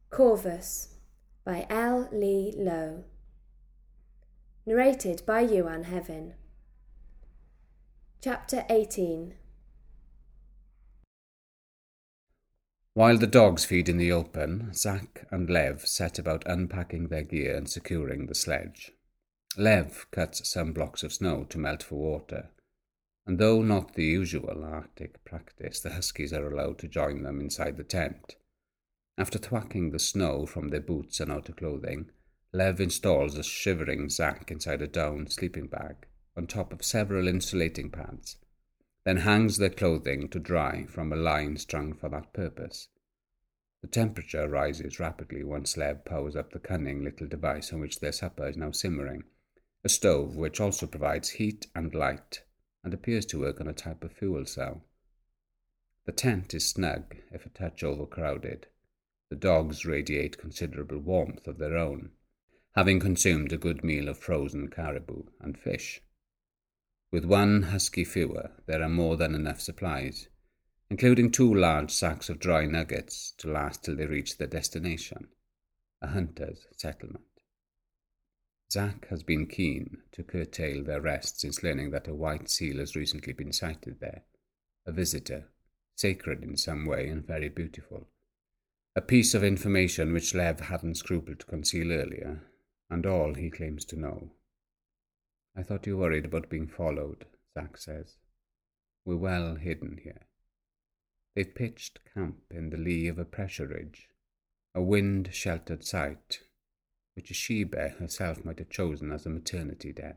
Corvus by L. Lee Lowe. Narrated by Yuan Hevin. Chapter 18. While the dogs feed in the open, Zack and Lev set about unpacking their gear and securing the sledge. Lev cuts some blocks of snow to melt for water, and though not the usual Arctic practice, the huskies are allowed to join them inside the tent. After thwacking the snow from their boots and outer clothing, Lev installs a shivering Zack inside a down sleeping bag on top of several insulating pads, then hangs their clothing to dry from a line strung for that purpose. The temperature rises rapidly once Lev powers up the cunning little device on which their supper is now simmering, a stove which also provides heat and light and appears to work on a type of fuel cell. The tent is snug, if a touch overcrowded. The dogs radiate considerable warmth of their own, having consumed a good meal of frozen caribou and fish. With one husky fewer, there are more than enough supplies, including 2 large sacks of dry nuggets to last till they reach their destination, a hunter's settlement. Zack has been keen to curtail their rest since learning that a white seal has recently been sighted there, a visitor, sacred in some way and very beautiful. A piece of information which Lev hadn't scrupled to conceal earlier, and all he claims to know. "I thought you worried about being followed," Zack says. "We're well hidden here." They've pitched camp in the lee of a pressure ridge, a wind-sheltered site, which a she-bear herself might have chosen as a maternity den.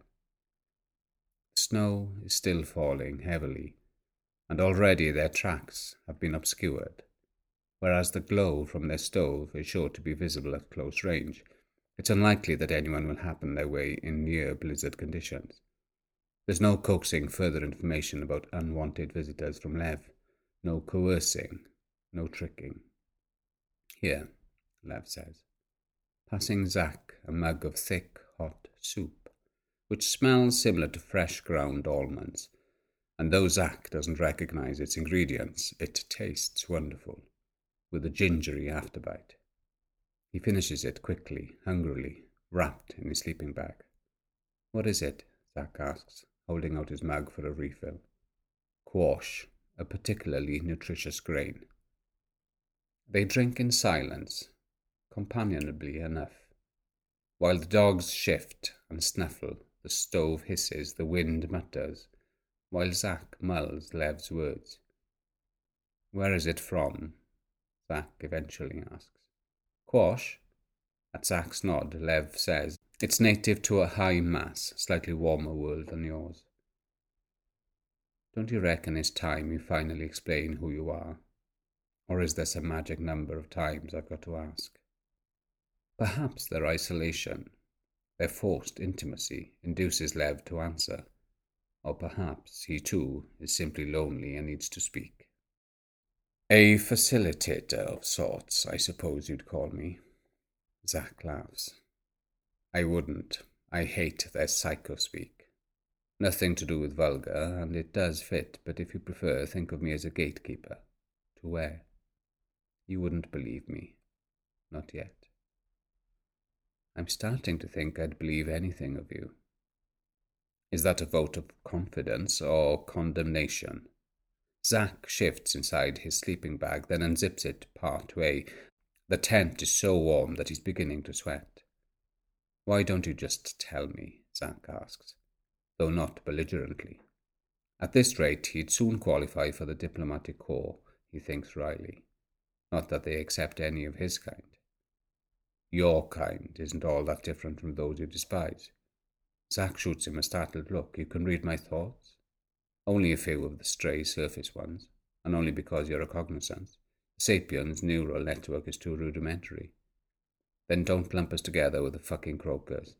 The snow is still falling heavily, and already their tracks have been obscured, whereas the glow from their stove is sure to be visible at close range. It's unlikely that anyone will happen their way in near blizzard conditions. There's no coaxing further information about unwanted visitors from Lev, no coercing, no tricking. "Here," Lev says, passing Zack a mug of thick, hot soup, which smells similar to fresh ground almonds, and though Zack doesn't recognize its ingredients, it tastes wonderful, with a gingery afterbite. He finishes it quickly, hungrily, wrapped in his sleeping bag. "What is it?" Zack asks, holding out his mug for a refill. "Quash, a particularly nutritious grain." They drink in silence, companionably enough. While the dogs shift and snuffle, the stove hisses, the wind mutters, while Zack mulls Lev's words. "Where is it from?" Zack eventually asks. "Quash?" At Zack's nod, Lev says, "It's native to a high mass, slightly warmer world than yours." "Don't you reckon it's time you finally explain who you are? Or is there some magic number of times I've got to ask?" Perhaps their isolation, their forced intimacy, induces Lev to answer. Or perhaps he too is simply lonely and needs to speak. "A facilitator of sorts, I suppose you'd call me." Zack laughs. "I wouldn't. I hate their psycho-speak. Nothing to do with vulgar, and it does fit, but if you prefer, think of me as a gatekeeper. To where? You wouldn't believe me. Not yet. I'm starting to think I'd believe anything of you." Is that a vote of confidence or condemnation? Zack shifts inside his sleeping bag, then unzips it part way. The tent is so warm that he's beginning to sweat. "Why don't you just tell me?" Zack asks, though not belligerently. At this rate, he'd soon qualify for the diplomatic corps, he thinks wryly. Not that they accept any of his kind. "Your kind isn't all that different from those you despise." Zack shoots him a startled look. "You can read my thoughts?" "Only a few of the stray surface ones, and only because you're a cognizance. Sapien's neural network is too rudimentary." "Then don't lump us together with the fucking croakers."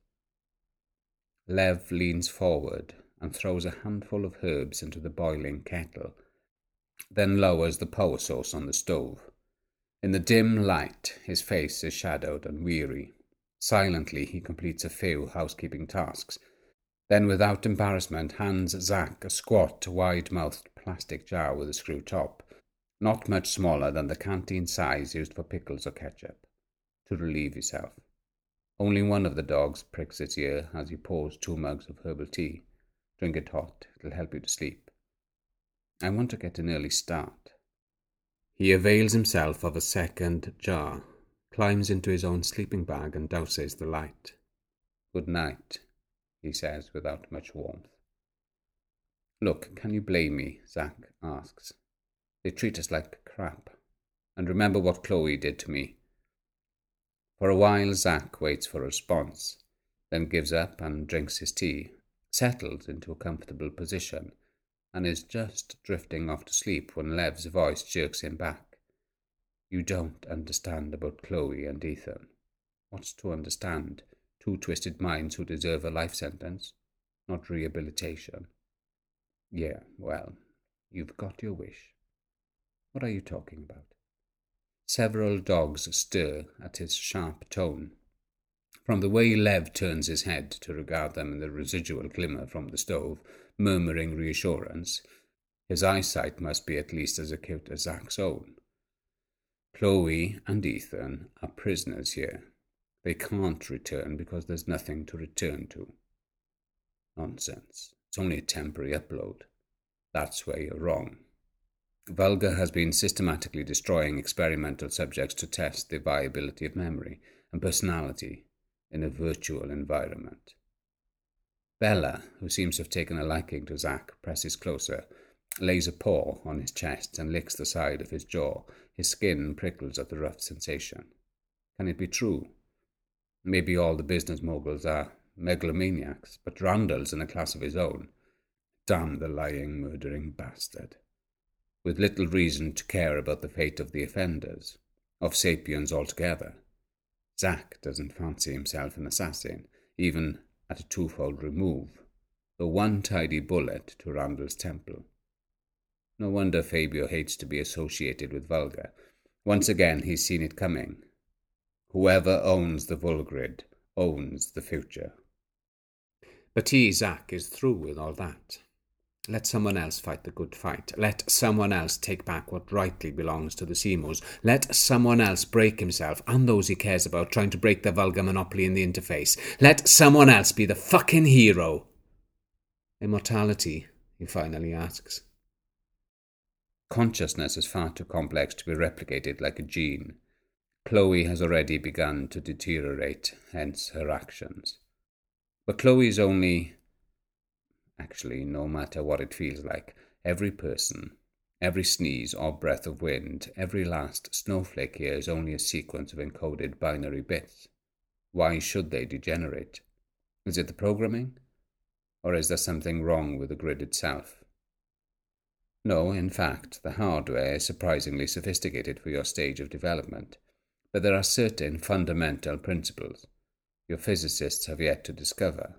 Lev leans forward and throws a handful of herbs into the boiling kettle, then lowers the power source on the stove. In the dim light, his face is shadowed and weary. Silently, he completes a few housekeeping tasks, then without embarrassment hands Zack a squat, wide-mouthed plastic jar with a screw top, not much smaller than the canteen size used for pickles or ketchup. to relieve himself. Only one of the dogs pricks its ear as he pours 2 mugs of herbal tea. Drink it hot, it'll help you to sleep. I want to get an early start. He avails himself of a second jar, climbs into his own sleeping bag and douses the light. Good night, he says without much warmth. Look, can you blame me? Zack asks. They treat us like crap. And remember what Chloe did to me. For a while Zack waits for a response, then gives up and drinks his tea, settles into a comfortable position, and is just drifting off to sleep when Lev's voice jerks him back. You don't understand about Chloe and Ethan. What's to understand? 2 twisted minds who deserve a life sentence, not rehabilitation. Yeah, well, you've got your wish. What are you talking about? Several dogs stir at his sharp tone. From the way Lev turns his head to regard them in the residual glimmer from the stove, murmuring reassurance, his eyesight must be at least as acute as Zack's own. Chloe and Ethan are prisoners here. They can't return because there's nothing to return to. Nonsense. It's only a temporary upload. That's where you're wrong. Vulgar has been systematically destroying experimental subjects to test the viability of memory and personality in a virtual environment. Bella, who seems to have taken a liking to Zack, presses closer, lays a paw on his chest and licks the side of his jaw. His skin prickles at the rough sensation. Can it be true? Maybe all the business moguls are megalomaniacs, but Randall's in a class of his own. Damn the lying, murdering bastard. With little reason to care about the fate of the offenders, of sapiens altogether. Zack doesn't fancy himself an assassin, even at a 2-fold remove, though 1 tidy bullet to Randall's temple. No wonder Fabio hates to be associated with Vulgar. Once again he's seen it coming. Whoever owns the Vulgrid owns the future. But he, Zack, is through with all that. Let someone else fight the good fight. Let someone else take back what rightly belongs to the Seymours. Let someone else break himself and those he cares about trying to break the Vulgar monopoly in the interface. Let someone else be the fucking hero. Immortality, he finally asks. Consciousness is far too complex to be replicated like a gene. Chloe has already begun to deteriorate, hence her actions. But Chloe's only... Actually, no matter what it feels like, every person, every sneeze or breath of wind, every last snowflake here is only a sequence of encoded binary bits. Why should they degenerate? Is it the programming? Or is there something wrong with the grid itself? No, in fact, the hardware is surprisingly sophisticated for your stage of development, but there are certain fundamental principles your physicists have yet to discover.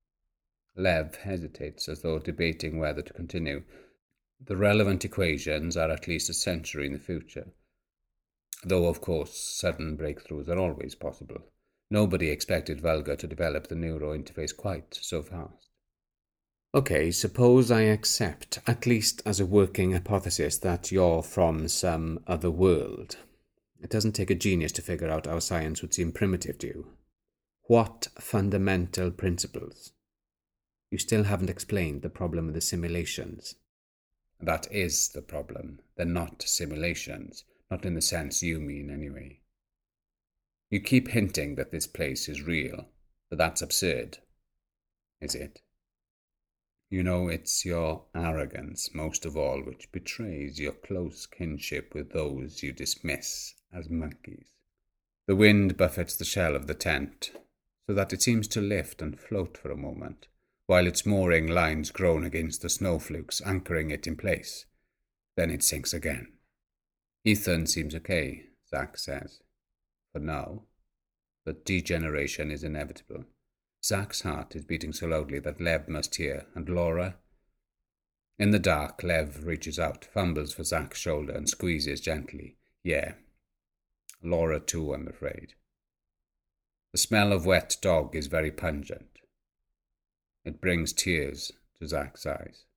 Lev hesitates as though debating whether to continue. The relevant equations are at least a century in the future, though of course sudden breakthroughs are always possible. Nobody expected Vulgar to develop the neuro interface quite so fast. Okay, suppose I accept, at least as a working hypothesis, that you're from some other world. It doesn't take a genius to figure out how science would seem primitive to you. What fundamental principles? You still haven't explained the problem of the simulations. That is the problem. They're not simulations, not in the sense you mean anyway. You keep hinting that this place is real, but that's absurd. Is it? You know, it's your arrogance, most of all, which betrays your close kinship with those you dismiss as monkeys. The wind buffets the shell of the tent, so that it seems to lift and float for a moment, while its mooring lines groan against the snowflakes, anchoring it in place. Then it sinks again. Ethan seems okay, Zack says. For now. But degeneration is inevitable. Zack's heart is beating so loudly that Lev must hear, and Laura? In the dark, Lev reaches out, fumbles for Zack's shoulder, and squeezes gently. Yeah. Laura too, I'm afraid. The smell of wet dog is very pungent. It brings tears to Zack's eyes.